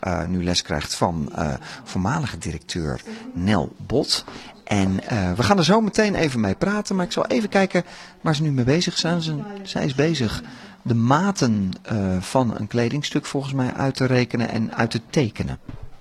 nu les krijgt van voormalige directeur Nel Bot. En we gaan er zo meteen even mee praten, maar ik zal even kijken waar ze nu mee bezig zijn. Zij is bezig de maten van een kledingstuk volgens mij uit te rekenen en uit te tekenen.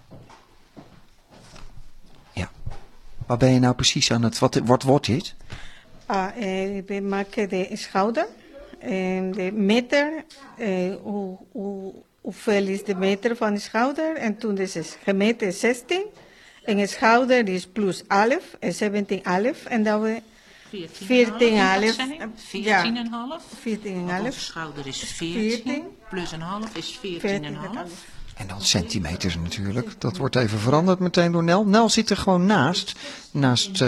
Ja. Waar ben je nou precies aan het... Wat wordt dit? We maken de schouder. En de meter, hoeveel is de meter van de schouder? En toen is het gemeten 16. En de schouder is plus 11 en 17,11. En dan we 14,5. 14,5. Ja. 14,5. De schouder is 14. Plus een half is 14,5. En dan centimeters natuurlijk. Dat wordt even veranderd meteen door Nel. Nel zit er gewoon naast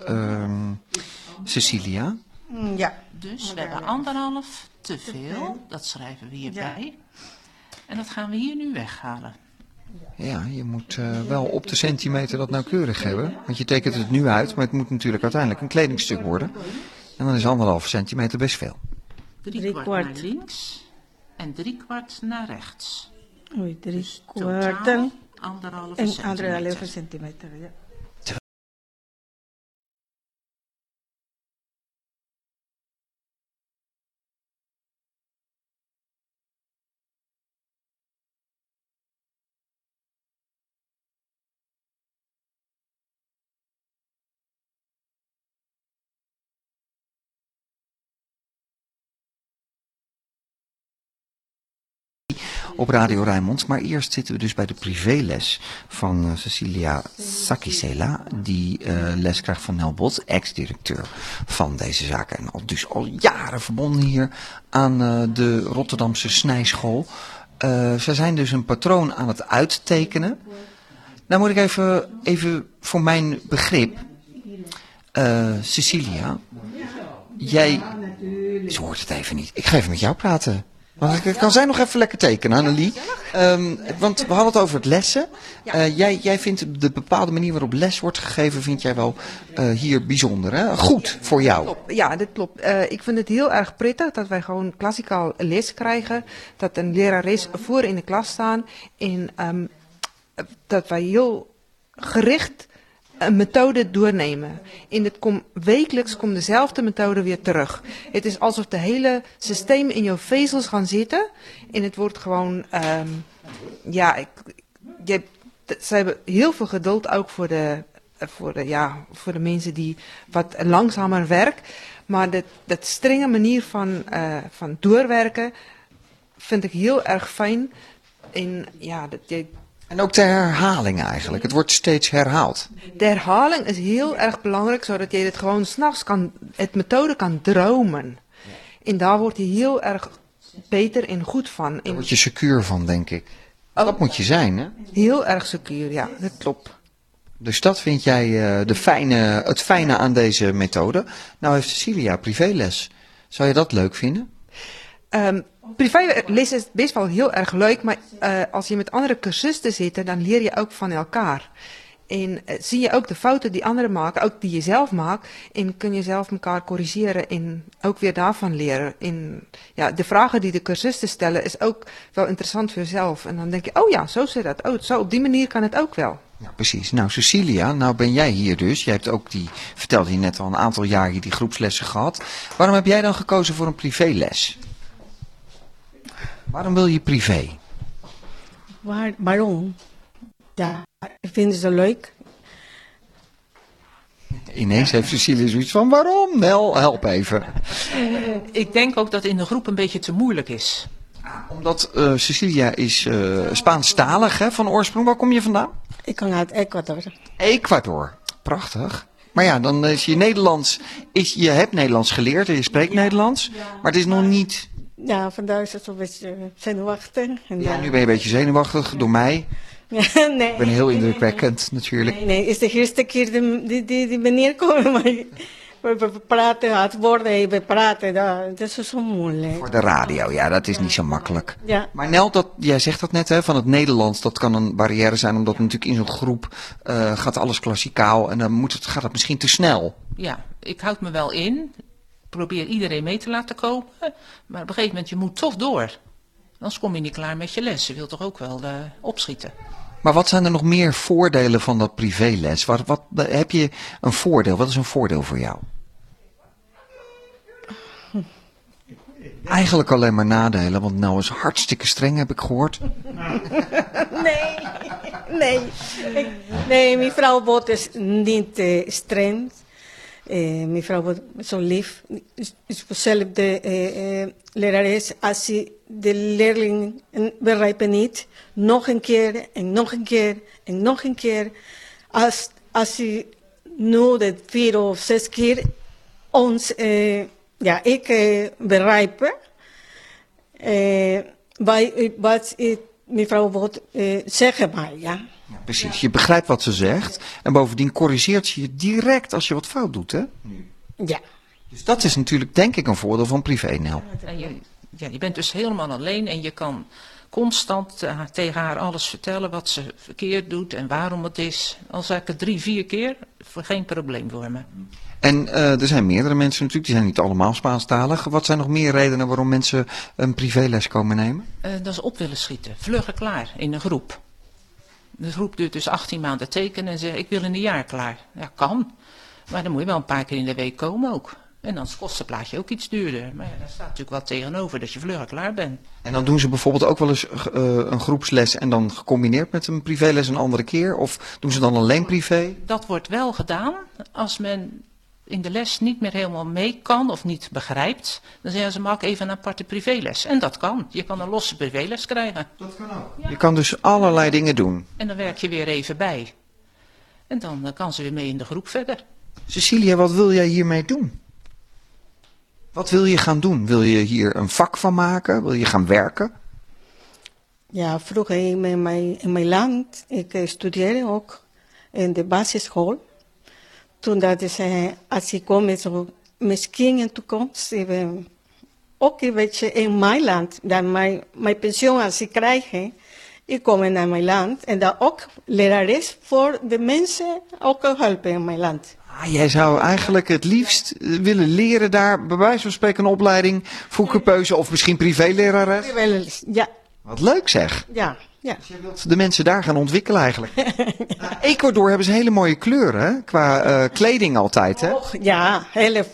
Cecilia. Ja. Dus we hebben 1,5 te veel. Dat schrijven we hierbij. En dat gaan we hier nu weghalen. Ja, je moet wel op de centimeter dat nauwkeurig hebben. Want je tekent het nu uit, maar het moet natuurlijk uiteindelijk een kledingstuk worden. En dan is 1,5 centimeter best veel. 3/4 naar links en 3/4 naar rechts. Oei, 3/4 en 1,5 centimeter. Ja. Op Radio Rijnmond. Maar eerst zitten we dus bij de privéles van Cecilia Sakisela, die les krijgt van Nel Bot, ex-directeur van deze zaken. En dus al jaren verbonden hier aan de Rotterdamse snijschool. Zij zijn dus een patroon aan het uittekenen. Nou moet ik even voor mijn begrip, Cecilia, jij, ze hoort het even niet, ik ga even met jou praten. Kan zij nog even lekker tekenen, Annelie? Want we hadden het over het lessen. Jij vindt de bepaalde manier waarop les wordt gegeven, vind jij wel hier bijzonder, hè? Goed voor jou. Ja, dat klopt. Ik vind het heel erg prettig dat wij gewoon klassikaal les krijgen. Dat een lerares voor in de klas staan. En dat wij heel gericht een methode doornemen. Wekelijks komt dezelfde methode weer terug. Het is alsof de hele systeem in jouw vezels gaan zitten. En het wordt gewoon, ze hebben heel veel geduld ook voor de mensen die wat langzamer werken. Maar dat strenge manier van doorwerken vind ik heel erg fijn. En ja, En ook de herhaling eigenlijk. Het wordt steeds herhaald. De herhaling is heel erg belangrijk, zodat je het gewoon 's nachts het methode kan dromen. En daar word je heel erg beter en goed van. Daar word je secuur van, denk ik. Dat moet je zijn, hè? Heel erg secuur, ja, dat klopt. Dus dat vind jij het fijne aan deze methode. Nou heeft Cecilia privéles. Zou je dat leuk vinden? Privéles is best wel heel erg leuk, maar als je met andere cursisten zit, dan leer je ook van elkaar. En zie je ook de fouten die anderen maken, ook die je zelf maakt, en kun je zelf elkaar corrigeren en ook weer daarvan leren. En ja, de vragen die de cursisten stellen is ook wel interessant voor jezelf. En dan denk je, oh ja, zo zit dat. Oh, zo op die manier kan het ook wel. Ja, precies. Nou, Cecilia, nou ben jij hier dus. Jij hebt ook vertelde je net al, een aantal jaar hier die groepslessen gehad. Waarom heb jij dan gekozen voor een privéles? Waarom wil je privé? Waarom? Ja, ik vind het zo leuk. Ineens heeft Cecilia zoiets van, waarom? Nel, help even. Ik denk ook dat in de groep een beetje te moeilijk is. Omdat Cecilia is Spaanstalig, hè, van oorsprong. Waar kom je vandaan? Ik kom uit Ecuador. Ecuador. Prachtig. Maar ja, dan is je Nederlands, je hebt Nederlands geleerd en je spreekt Nederlands. Maar het is nog niet... Ja, vandaar is het een beetje zenuwachtig. Ja, nu ben je een beetje zenuwachtig door mij. Nee. Ik ben heel indrukwekkend natuurlijk. Nee, het is de eerste keer die meneer komen, maar we praten, het woorden, we praten, dat is zo moeilijk. Voor de radio, ja, dat is niet zo makkelijk. Ja. Maar Nel, jij zegt dat net, hè, van het Nederlands, dat kan een barrière zijn, omdat natuurlijk in zo'n groep gaat alles klassikaal en dan gaat het misschien te snel. Ja, ik houd me wel in. Probeer iedereen mee te laten komen. Maar op een gegeven moment, je moet toch door. Anders kom je niet klaar met je les. Je wilt toch ook wel opschieten. Maar wat zijn er nog meer voordelen van dat privéles? Wat heb je een voordeel? Wat is een voordeel voor jou? Eigenlijk alleen maar nadelen, want nou is hartstikke streng, heb ik gehoord. Nee, mevrouw Bot is niet streng. Mevrouw Bot is zo lief. Is zelf de lerares. Als de leerling begrijpt niet, nog een keer en nog een keer en nog een keer. Als hij nu de 4 of 6 keer ons, ik begrijp. Wat mevrouw Bot zeggen mij, ja. Ja, precies, je begrijpt wat ze zegt. En bovendien corrigeert ze je direct als je wat fout doet, hè? Ja. Dus dat is natuurlijk, denk ik, een voordeel van privé, Nel. En je bent dus helemaal alleen en je kan constant tegen haar alles vertellen wat ze verkeerd doet en waarom het is. Al zeg ik het 3, 4 keer, geen probleem voor me. En er zijn meerdere mensen natuurlijk, die zijn niet allemaal Spaanstalig. Wat zijn nog meer redenen waarom mensen een privéles komen nemen? Dat is op willen schieten, vluggen klaar in een groep. De groep duurt dus 18 maanden tekenen en zegt ik wil in een jaar klaar. Ja, kan. Maar dan moet je wel een paar keer in de week komen ook. En dan is het kostenplaatje ook iets duurder. Maar ja, daar staat natuurlijk wat tegenover dat je vlugger klaar bent. En dan doen ze bijvoorbeeld ook wel eens een groepsles en dan gecombineerd met een privéles een andere keer? Of doen ze dan alleen privé? Dat wordt wel gedaan als men in de les niet meer helemaal mee kan of niet begrijpt. Dan zeggen ze maak even een aparte privéles. En dat kan. Je kan een losse privéles krijgen. Dat kan ook. Ja. Je kan dus allerlei dingen doen. En dan werk je weer even bij. En dan kan ze weer mee in de groep verder. Cecilia, wat wil jij hiermee doen? Wat wil je gaan doen? Wil je hier een vak van maken? Wil je gaan werken? Ja, vroeger in mijn land, ik studeerde ook in de basisschool. Toen dat is, als ik kom, zo, misschien in de toekomst, ook een beetje in mijn land, dan mijn pensioen als ik krijg, ik kom naar mijn land en dan ook lerares voor de mensen ook helpen in mijn land. Jij zou eigenlijk het liefst willen leren daar, bij wijze van spreken een opleiding voor coupeuse of misschien privélerares? Ja. Wat leuk zeg. Ja. Dus je wilt de mensen daar gaan ontwikkelen eigenlijk. Ecuador hebben ze hele mooie kleuren, hè? Qua kleding altijd, hè? Oh, ja, hele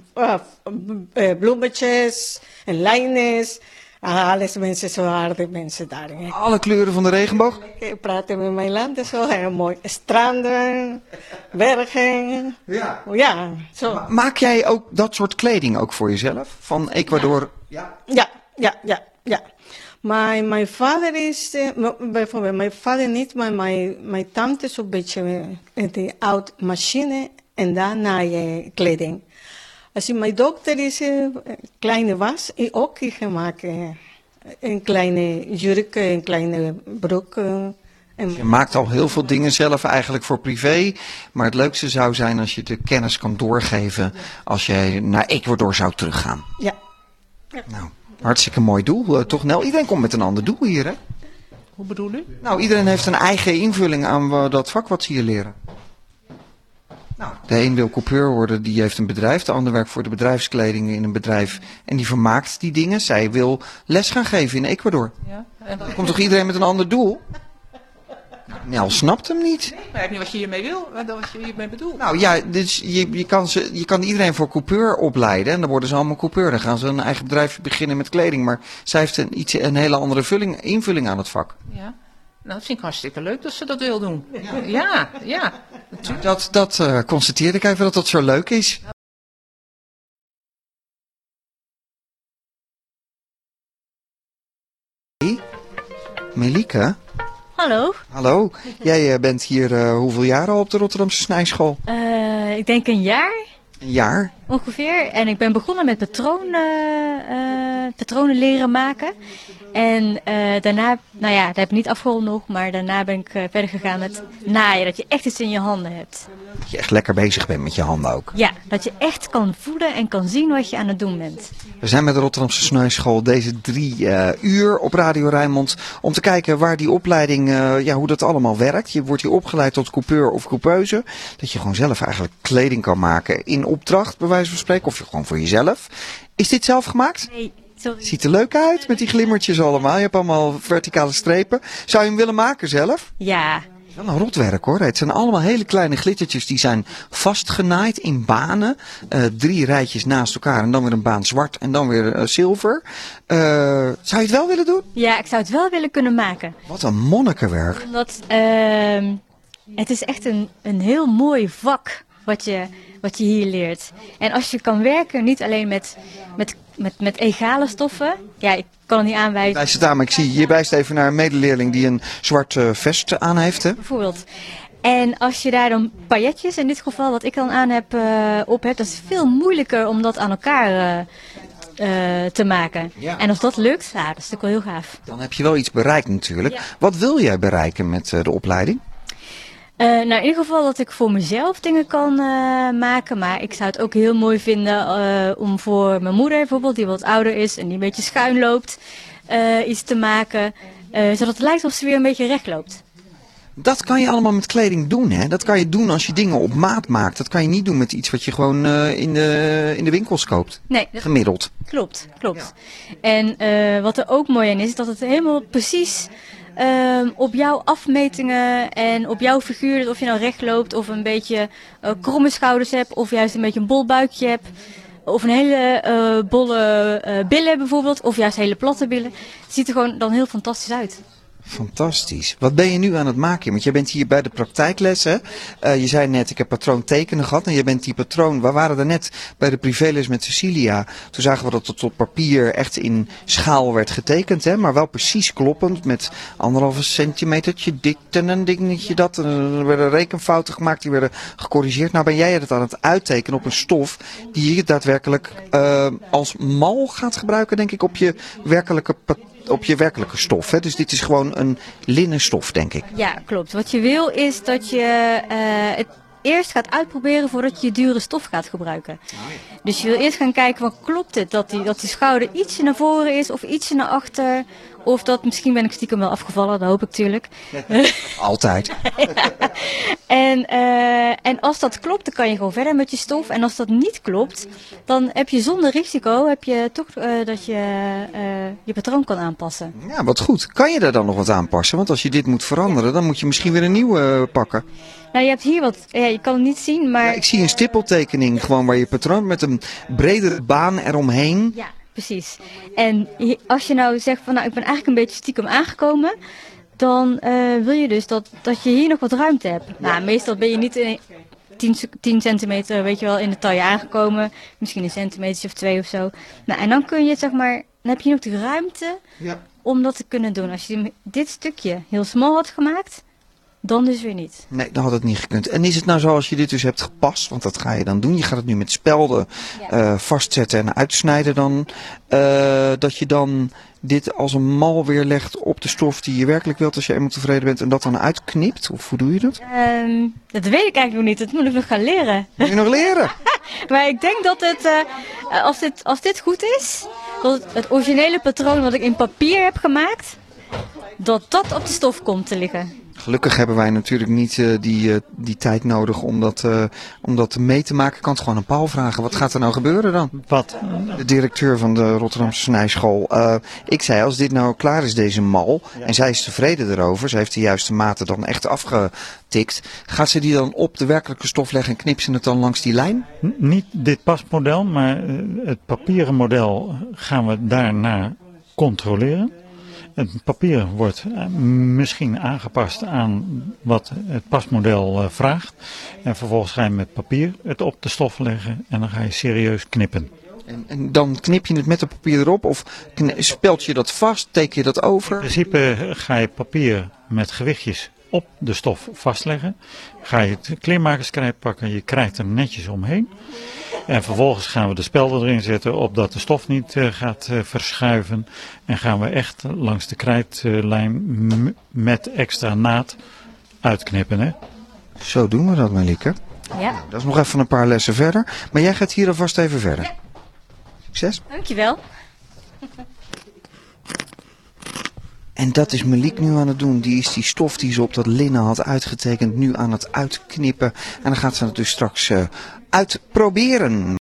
bloemetjes en lijnen. Alles mensen, zo aardige mensen daar. Hè. Alle kleuren van de regenboog? Ik praat met mijn land, is zo heel mooi. Stranden, bergen. Ja, zo. Maak jij ook dat soort kleding ook voor jezelf? Van Ecuador? Ja. Mijn vader is, bijvoorbeeld mijn vader niet, maar mijn tante is een beetje de oude machine en dan naaien kleding. Als mijn dochter is kleine was, ik ook gemaakt een kleine jurk, een kleine broek. Je maakt al heel veel dingen zelf eigenlijk voor privé, maar het leukste zou zijn als je de kennis kan doorgeven als jij naar Ecuador zou teruggaan. Ja. Nou, hartstikke mooi doel, toch Nel? Iedereen komt met een ander doel hier, hè? Hoe bedoel u? Nou, iedereen heeft een eigen invulling aan dat vak wat ze hier leren. Nou, de een wil coupeur worden, die heeft een bedrijf. De ander werkt voor de bedrijfskleding in een bedrijf en die vermaakt die dingen. Zij wil les gaan geven in Ecuador. Ja, en Dan komt toch iedereen met een ander doel? Nel snapt hem niet. Ik begrijp niet wat je hiermee wil, wat je hiermee bedoelt. Nou ja, dus je kan iedereen voor coupeur opleiden en dan worden ze allemaal coupeur. Dan gaan ze een eigen bedrijf beginnen met kleding. Maar zij heeft een hele andere invulling aan het vak. Ja, nou dat vind ik hartstikke leuk dat ze dat wil doen. Ja. Dat constateerde ik even dat dat zo leuk is. Hey, Melike? Hallo, jij bent hier hoeveel jaar al op de Rotterdamse Snijschool? Ik denk een jaar. Een jaar? Ongeveer. En ik ben begonnen met patronen leren maken. En daarna, dat heb ik niet afgerond nog, maar daarna ben ik verder gegaan met naaien. Dat je echt iets in je handen hebt. Dat je echt lekker bezig bent met je handen ook. Ja, dat je echt kan voelen en kan zien wat je aan het doen bent. We zijn met de Rotterdamse Snijschool deze 3 uur op Radio Rijnmond om te kijken waar die opleiding, hoe dat allemaal werkt. Je wordt hier opgeleid tot coupeur of coupeuse. Dat je gewoon zelf eigenlijk kleding kan maken in opdracht, bij wijze van spreken, of gewoon voor jezelf. Is dit zelf gemaakt? Sorry. Ziet er leuk uit met die glimmertjes allemaal. Je hebt allemaal verticale strepen. Zou je hem willen maken zelf? Ja. Wel een rotwerk hoor. Het zijn allemaal hele kleine glittertjes die zijn vastgenaaid in banen. 3 rijtjes naast elkaar en dan weer een baan zwart en dan weer zilver. Zou je het wel willen doen? Ja, ik zou het wel willen kunnen maken. Wat een monnikenwerk. Omdat het is echt een heel mooi vak wat je hier leert. En als je kan werken niet alleen met egale stoffen. Ja, ik kan het niet aanwijzen. Wijs het aan, maar je wijst even naar een medeleerling die een zwart vest aan heeft. Hè? Bijvoorbeeld. En als je daar dan pailletjes, in dit geval wat ik dan aan heb, op hebt, dat is veel moeilijker om dat aan elkaar te maken. Ja. En als dat lukt, ja, dat is natuurlijk wel heel gaaf. Dan heb je wel iets bereikt natuurlijk. Ja. Wat wil jij bereiken met de opleiding? Nou, in ieder geval dat ik voor mezelf dingen kan maken. Maar ik zou het ook heel mooi vinden om voor mijn moeder bijvoorbeeld, die wat ouder is en die een beetje schuin loopt, iets te maken. Zodat het lijkt alsof ze weer een beetje recht loopt. Dat kan je allemaal met kleding doen, hè? Dat kan je doen als je dingen op maat maakt. Dat kan je niet doen met iets wat je gewoon in de winkels koopt. Nee, dat Gemiddeld. klopt. En wat er ook mooi aan is, dat het helemaal precies op jouw afmetingen en op jouw figuur, dus of je nou recht loopt of een beetje kromme schouders hebt of juist een beetje een bol buikje hebt. Of een hele bolle billen bijvoorbeeld, of juist hele platte billen. Het ziet er gewoon dan heel fantastisch uit. Fantastisch. Wat ben je nu aan het maken? Want jij bent hier bij de praktijklessen. Je zei net, ik heb patroon tekenen gehad. En je bent die patroon, we waren er net bij de privéles met Cecilia. Toen zagen we dat het op papier echt in schaal werd getekend. Hè? Maar wel precies kloppend met 1,5 centimetertje dit en een dingetje dat. En er werden rekenfouten gemaakt, die werden gecorrigeerd. Nou ben jij het aan het uittekenen op een stof die je daadwerkelijk als mal gaat gebruiken, denk ik, op je werkelijke stof. Hè? Dus dit is gewoon een linnen stof, denk ik. Ja, klopt. Wat je wil is dat je het eerst gaat uitproberen voordat je dure stof gaat gebruiken. Dus je wil eerst gaan kijken, van, klopt het dat die schouder ietsje naar voren is of ietsje naar achter? Of dat, misschien ben ik stiekem wel afgevallen, dat hoop ik natuurlijk. Altijd. En als dat klopt, dan kan je gewoon verder met je stof. En als dat niet klopt, dan heb je zonder risico toch dat je je patroon kan aanpassen. Ja, wat goed. Kan je daar dan nog wat aanpassen? Want als je dit moet veranderen, dan moet je misschien weer een nieuwe pakken. Nou, je hebt hier wat, je kan het niet zien, maar... Ja, ik zie een stippeltekening gewoon waar je patroon met een bredere baan eromheen. Ja, precies. En als je nou zegt van, nou, ik ben eigenlijk een beetje stiekem aangekomen, dan wil je dus dat je hier nog wat ruimte hebt. Nou, meestal ben je niet in 10 centimeter, weet je wel, in de taille aangekomen. Misschien een centimeter of 2 of zo. Nou, en dan kun je, zeg maar, dan heb je nog de ruimte om dat te kunnen doen. Als je dit stukje heel smal had gemaakt, dan dus weer niet. Nee, dan had het niet gekund. En is het nou zo als je dit dus hebt gepast, want dat ga je dan doen. Je gaat het nu met spelden vastzetten en uitsnijden dan. Dat je dan dit als een mal weer legt op de stof die je werkelijk wilt als je eenmaal tevreden bent. En dat dan uitknipt? Of hoe doe je dat? Dat weet ik eigenlijk nog niet. Dat moet ik nog gaan leren. Moet je nog leren? Maar ik denk dat als dit goed is, dat het originele patroon wat ik in papier heb gemaakt, dat op de stof komt te liggen. Gelukkig hebben wij natuurlijk niet die tijd nodig om dat mee te maken. Ik kan het gewoon aan Paul vragen. Wat gaat er nou gebeuren dan? Wat? De directeur van de Rotterdamse Snijschool. Ik zei, als dit nou klaar is, deze mal, en zij is tevreden erover, ze heeft de juiste maten dan echt afgetikt, gaat ze die dan op de werkelijke stof leggen en knipt ze het dan langs die lijn? Niet dit pasmodel, maar het papieren model gaan we daarna controleren. Het papier wordt misschien aangepast aan wat het pasmodel vraagt. En vervolgens ga je met papier het op de stof leggen en dan ga je serieus knippen. En dan knip je het met het papier erop of speld je dat vast, teken je dat over? In principe ga je papier met gewichtjes op de stof vastleggen. Ga je het kleermakerskrijt pakken, je krijgt er netjes omheen. En vervolgens gaan we de spelden erin zetten, opdat de stof niet gaat verschuiven. En gaan we echt langs de krijtlijn met extra naad uitknippen. Hè? Zo doen we dat, Marieke. Ja. Dat is nog even een paar lessen verder. Maar jij gaat hier alvast even verder. Ja. Succes. Dankjewel. En dat is Maliek nu aan het doen. Die is die stof die ze op dat linnen had uitgetekend nu aan het uitknippen. En dan gaat ze het dus straks uitproberen.